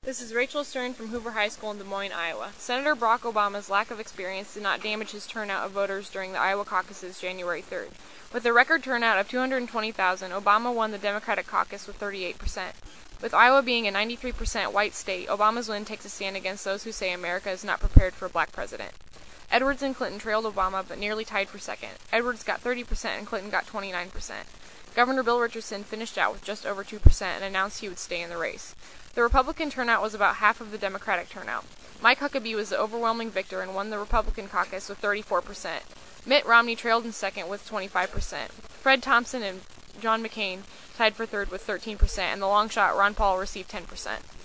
This is Rachel Stern from Hoover High School in Des Moines, Iowa. Senator Barack Obama's lack of experience did not damage his turnout of voters during the Iowa caucuses January 3rd. With a record turnout of 220,000, Obama won the Democratic caucus with 38%. With Iowa being a 93% white state, Obama's win takes a stand against those who say America is not prepared for a black president. Edwards and Clinton trailed Obama but nearly tied for second. Edwards got 30% and Clinton got 29%. Governor Bill Richardson finished out with just over 2% and announced he would stay in the race. The Republican turnout was about half of the Democratic turnout. Mike Huckabee was the overwhelming victor and won the Republican caucus with 34%. Mitt Romney trailed in second with 25%. Fred Thompson and John McCain tied for third with 13%, and the long shot Ron Paul received 10%.